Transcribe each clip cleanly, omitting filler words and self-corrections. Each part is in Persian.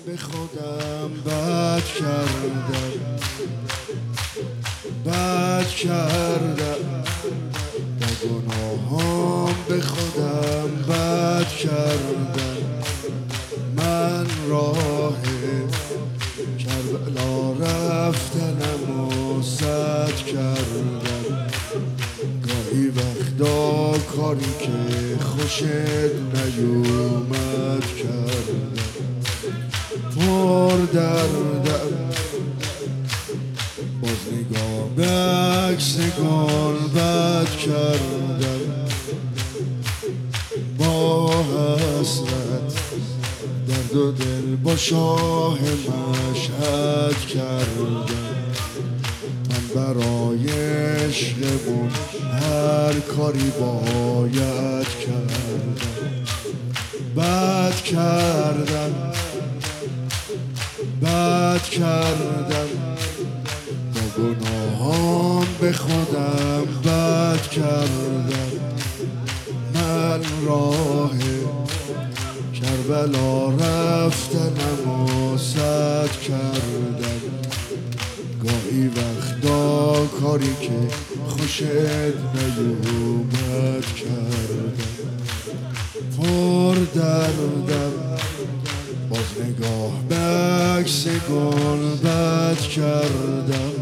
به خودم بد کردم با گناهام به خودم بد کردم. من راه کربلا رفتنم و سد کردم. گاهی وقتا کاری که خوشت نیومد کردم. پر دردم باز نگاه به عکس گل بد کردم. با حسرت درد و دل با شاه مشهد کردم. من برای عشقمون هر کاری باید کردم. بد کردم با گناهام به خودم بد کردم. من راه کربلا رفتنم و سد کردم. گاهی وقتا کاری که خوشت نیومد کردم. پر دردم باز نگاه به عکس گل بد کردم.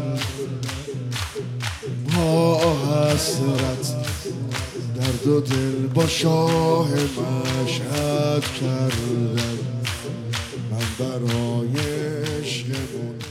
با حسرت درد و دل با شاه مشهد کردم. من برای عشقمون